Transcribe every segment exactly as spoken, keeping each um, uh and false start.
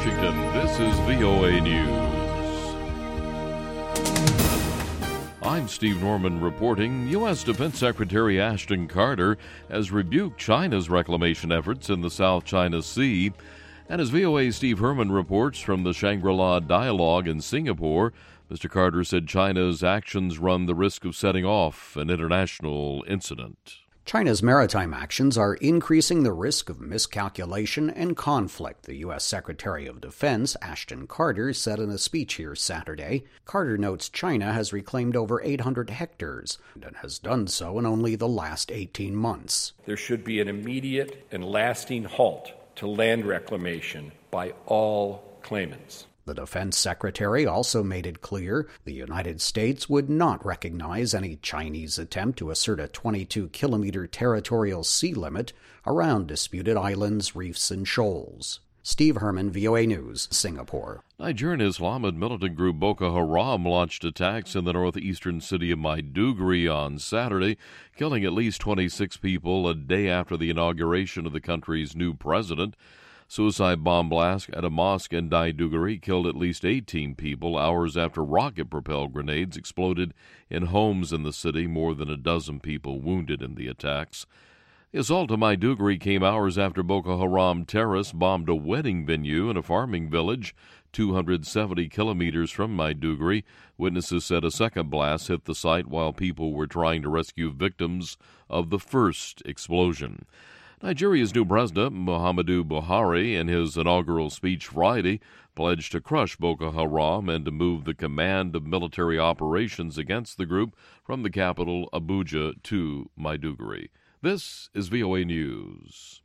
Washington, this is V O A News. I'm Steve Norman reporting. U S. Defense Secretary Ashton Carter has rebuked China's reclamation efforts in the South China Sea. And as V O A's Steve Herman reports from the Shangri-La Dialogue in Singapore, Mister Carter said China's actions run the risk of setting off an international incident. China's maritime actions are increasing the risk of miscalculation and conflict, the U S. Secretary of Defense, Ashton Carter, said in a speech here Saturday. Carter notes China has reclaimed over eight hundred hectares and has done so in only the last eighteen months. There should be an immediate and lasting halt to land reclamation by all claimants. The defense secretary also made it clear the United States would not recognize any Chinese attempt to assert a twenty-two kilometer territorial sea limit around disputed islands, reefs, and shoals. Steve Herman, V O A News, Singapore. Nigerian Islamic militant group Boko Haram launched attacks in the northeastern city of Maiduguri on Saturday, killing at least twenty-six people a day after the inauguration of the country's new president. Suicide bomb blast at a mosque in Maiduguri killed at least eighteen people hours after rocket-propelled grenades exploded in homes in the city, more than a dozen people wounded in the attacks. The assault of Maiduguri came hours after Boko Haram terrorists bombed a wedding venue in a farming village two hundred seventy kilometers from Maiduguri. Witnesses said a second blast hit the site while people were trying to rescue victims of the first explosion. Nigeria's new president, Muhammadu Buhari, in his inaugural speech Friday, pledged to crush Boko Haram and to move the command of military operations against the group from the capital, Abuja, to Maiduguri. This is V O A News.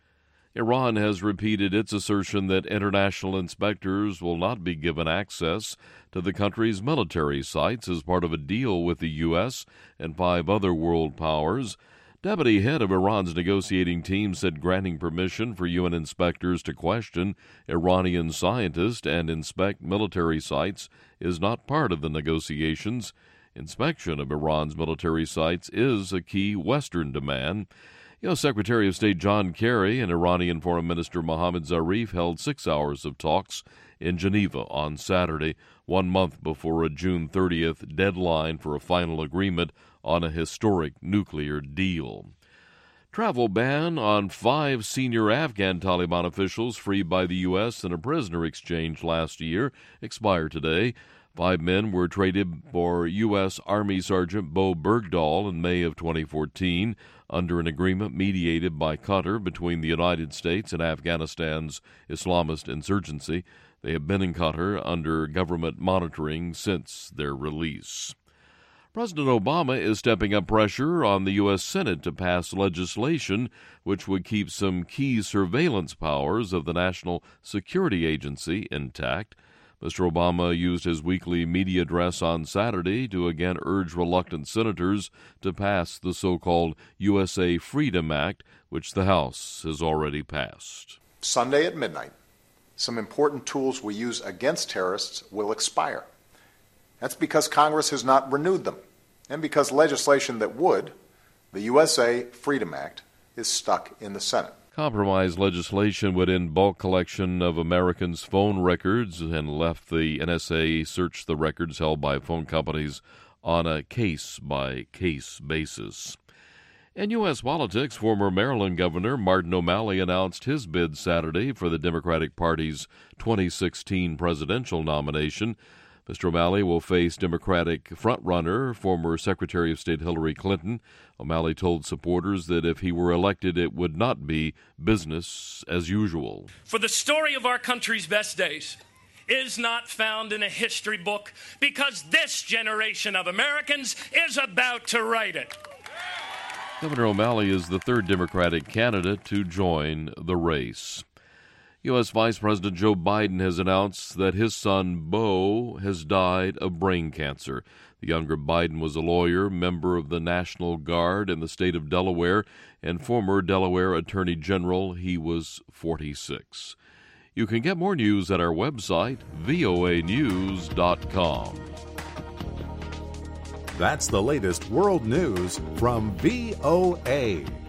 Iran has repeated its assertion that international inspectors will not be given access to the country's military sites as part of a deal with the U S and five other world powers. Deputy head of Iran's negotiating team said granting permission for U N inspectors to question Iranian scientists and inspect military sites is not part of the negotiations. Inspection of Iran's military sites is a key Western demand. U S. Secretary of State John Kerry and Iranian Foreign Minister Mohammad Zarif held six hours of talks in Geneva on Saturday, one month before a June thirtieth deadline for a final agreement on a historic nuclear deal. Travel ban on five senior Afghan Taliban officials freed by the U S in a prisoner exchange last year expired today. Five men were traded for U S. Army Sergeant Bo Bergdahl in May of twenty fourteen under an agreement mediated by Qatar between the United States and Afghanistan's Islamist insurgency. They have been in Qatar under government monitoring since their release. President Obama is stepping up pressure on the U S. Senate to pass legislation which would keep some key surveillance powers of the National Security Agency intact. Mister Obama used his weekly media address on Saturday to again urge reluctant senators to pass the so-called U S A Freedom Act, which the House has already passed. Sunday at midnight, some important tools we use against terrorists will expire. That's because Congress has not renewed them, and because legislation that would, the U S A Freedom Act, is stuck in the Senate. Compromise legislation would end bulk collection of Americans' phone records and left the N S A search the records held by phone companies on a case-by-case basis. In U S politics, former Maryland Governor Martin O'Malley announced his bid Saturday for the Democratic Party's twenty sixteen presidential nomination. Mister O'Malley will face Democratic frontrunner, former Secretary of State Hillary Clinton. O'Malley told supporters that if he were elected, it would not be business as usual. For the story of our country's best days is not found in a history book because this generation of Americans is about to write it. Governor O'Malley is the third Democratic candidate to join the race. U S. Vice President Joe Biden has announced that his son, Beau, has died of brain cancer. The younger Biden was a lawyer, member of the National Guard in the state of Delaware, and former Delaware Attorney General. He was forty-six. You can get more news at our website, V O A news dot com. That's the latest world news from V O A.